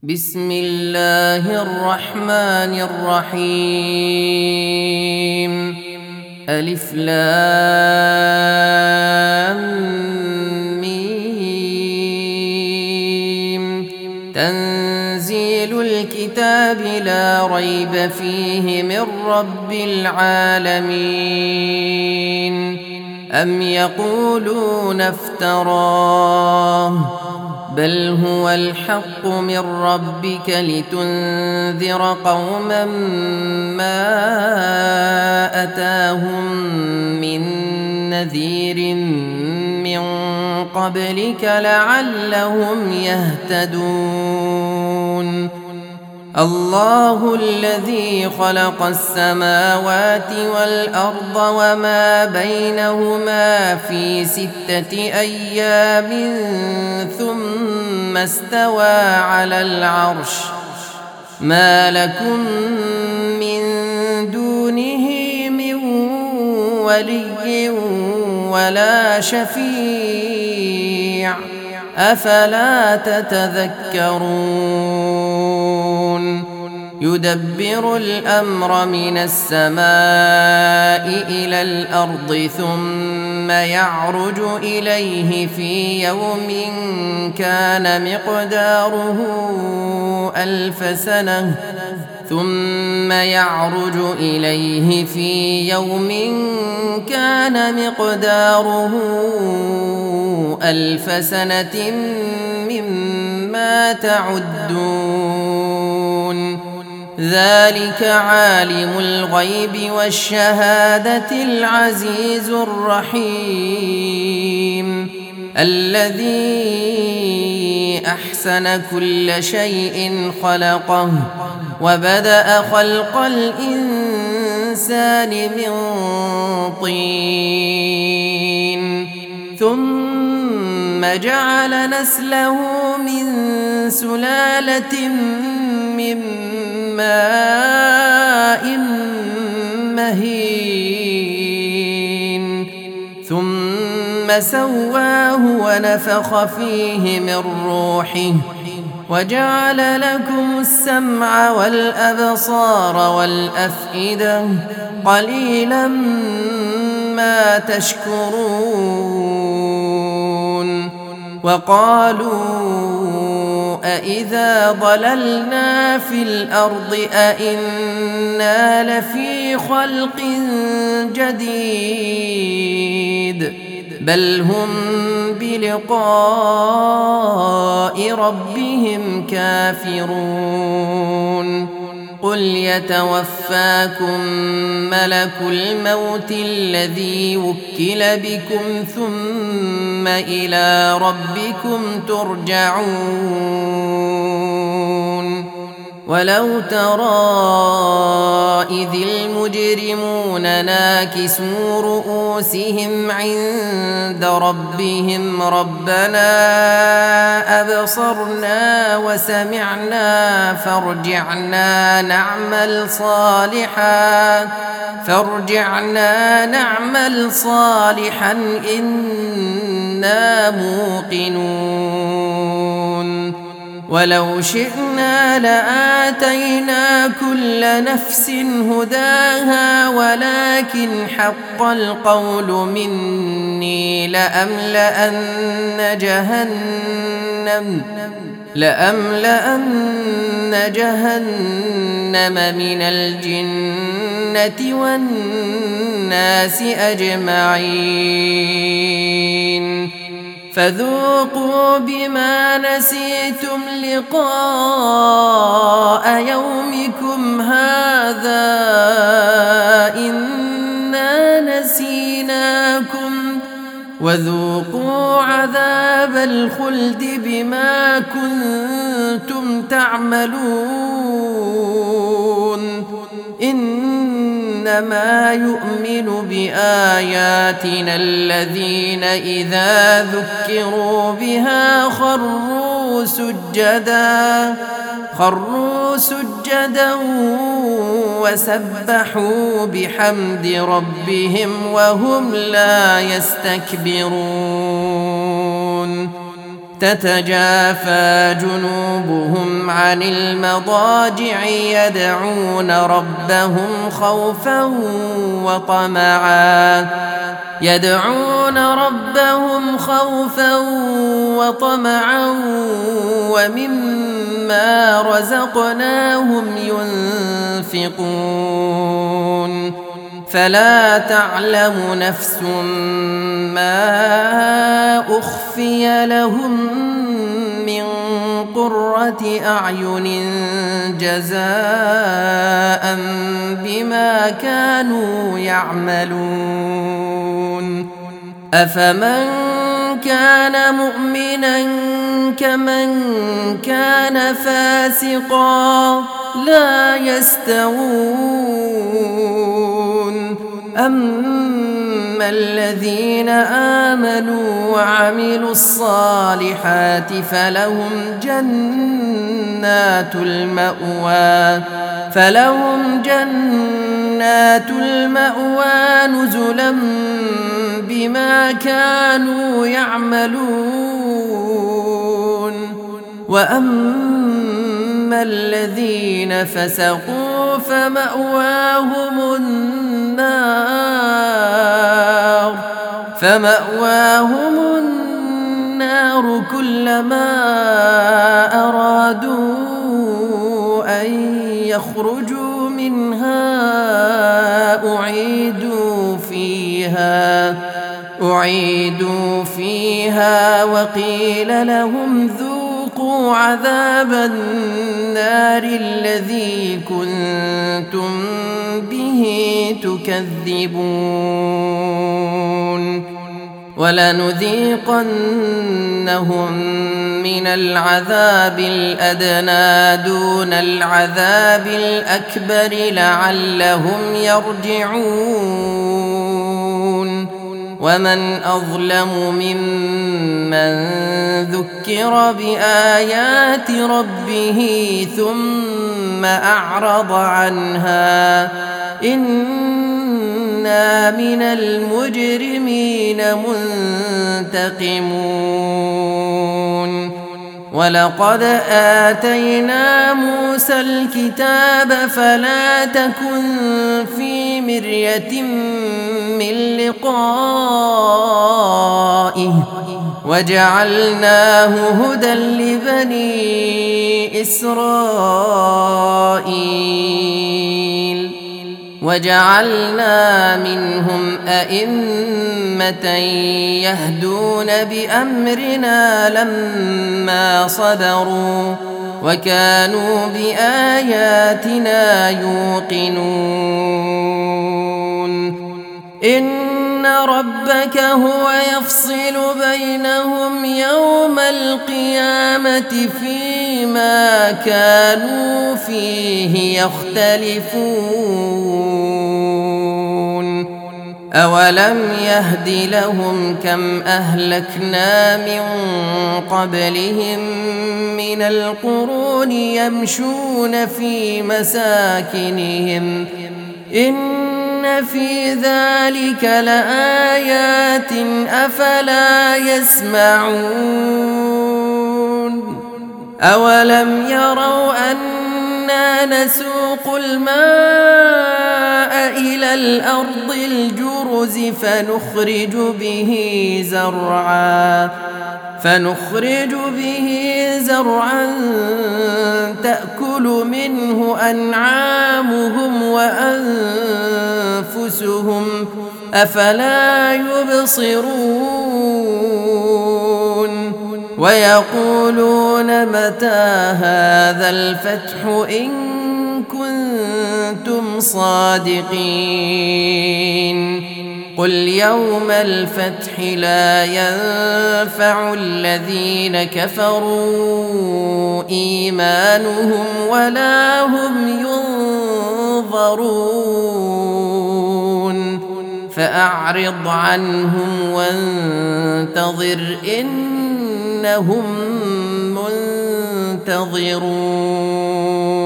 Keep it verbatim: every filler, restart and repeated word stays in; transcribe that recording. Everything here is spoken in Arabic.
بسم الله الرحمن الرحيم. ألف لام ميم. تنزيل الكتاب لا ريب فيه من رب العالمين. أم يقولون افتراه بل هو الحق من ربك لتنذر قوما ما أتاهم من نذير من قبلك لعلهم يهتدون. الله الذي خلق السماوات والأرض وما بينهما في ستة أيام ثم استوى على العرش. ما لكم من دونه من ولي ولا شفيع أفلا تتذكرون. يدبر الأمر من السماء إلى الأرض ثم يعرج إليه في يوم كان مقداره ألف سنة ثم يعرج إليه في يوم كان مقداره ألف سنة مما تعدون. ذلك عالم الغيب والشهادة العزيز الرحيم الذي أحسن كل شيء خلقه وبدأ خلق الإنسان من طين ثم جعل نسله من سلالة من ماء مهين ثم سواه ونفخ فيه من روحه وجعل لكم السمع والأبصار والأفئدة قليلا ما تشكرون. وقالوا أإذا ضللنا في الأرض أإنا لفي خلق جديد بل هم بلقاء ربهم كافرون. قل يتوفاكم ملك الموت الذي وكل بكم ثم إلى ربكم ترجعون. ولو ترى إذ المجرمون ناكسوا رؤوسهم عند ربهم ربنا أبصرنا وسمعنا فارجعنا نعمل صالحا فارجعنا نعمل صالحا إنا موقنون. ولو شئنا لآتينا كل نفس هداها ولكن حق القول مني لأملأن جهنم لأملأن جهنم من الجنة والناس أجمعين. فذوقوا بما نسيتم لقاء يومكم هذا إنا نسيناكم وذوقوا عذاب الخلد بما كنتم تعملون. إنما يؤمن بآياتنا الذين إذا ذكروا بها خروا سجدا خروا سجدا وسبحوا بحمد ربهم وهم لا يستكبرون. تتجافى جنوبهم عن المضاجع يدعون ربهم خوفا وطمعا يدعون ربهم خوفا وطمعا ومما رزقناهم ينفقون فلا تعلم نفس ما أخفي لهم من قرة أعين جزاء بما كانوا يعملون أفمن كان مؤمنا كمن كان فاسقا لا يستوون أما الذين آمنوا وعملوا الصالحات فلهم جنات المأوى فلهم جنات المأوى نزلا بما كانوا يعملون وأما الذين فسقوا فمأواهم النار فمأواهم النار كلما أرادوا أن يخرجوا منها أعيدوا فيها أعيدوا فيها وقيل لهم ذوقوا عذاب النار الذي كنتم به تكذبون ولنذيقنهم من العذاب الأدنى دون العذاب الأكبر لعلهم يرجعون ومن أظلم ممن ذكر بآيات ربه ثم أعرض عنها إنا من المجرمين منتقمون ولقد آتينا موسى الكتاب فلا تكن في مرية من لقائه وجعلناه هدى لبني إسرائيل وجعلنا منهم أئمة يهدون بأمرنا لما صبروا وكانوا بآياتنا يوقنون إن ربك هو يفصل بينهم يوم القيامة فيما كانوا فيه يختلفون أولم يهد لهم كم أهلكنا من قبلهم من القرون يمشون في مساكنهم إن في ذلك لآيات أفلا يسمعون أولم يروا أنا نسوق الماء إلى الأرض الجرز فنخرج به زرعا فنخرج به زرعا تأكل منه أنعامهم وأنفسهم أفلا يبصرون ويقولون متى هذا الفتح إن كنتم صادقين قل يوم الفتح لا ينفع الذين كفروا إيمانهم ولا هم ينظرون فأعرض عنهم وانتظر إنهم منتظرون